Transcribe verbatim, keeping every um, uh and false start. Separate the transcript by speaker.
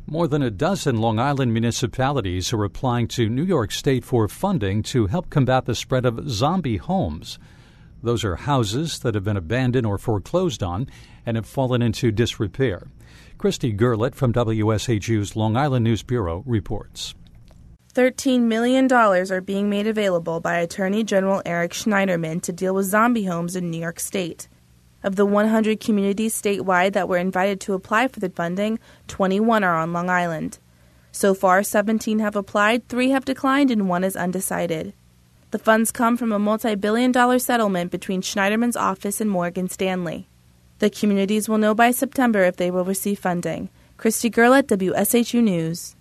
Speaker 1: More than a dozen Long Island municipalities are applying to New York State for funding to help combat the spread of zombie homes. Those are houses that have been abandoned or foreclosed on and have fallen into disrepair. Christy Gurlitt from W S H U's Long Island News Bureau reports.
Speaker 2: thirteen million dollars are being made available by Attorney General Eric Schneiderman to deal with zombie homes in New York State. Of the one hundred communities statewide that were invited to apply for the funding, twenty-one are on Long Island. So far, seventeen have applied, three have declined, and one is undecided. The funds come from a multi-billion dollar settlement between Schneiderman's office and Morgan Stanley. The communities will know by September if they will receive funding. Christy Gurlitt, W S H U News.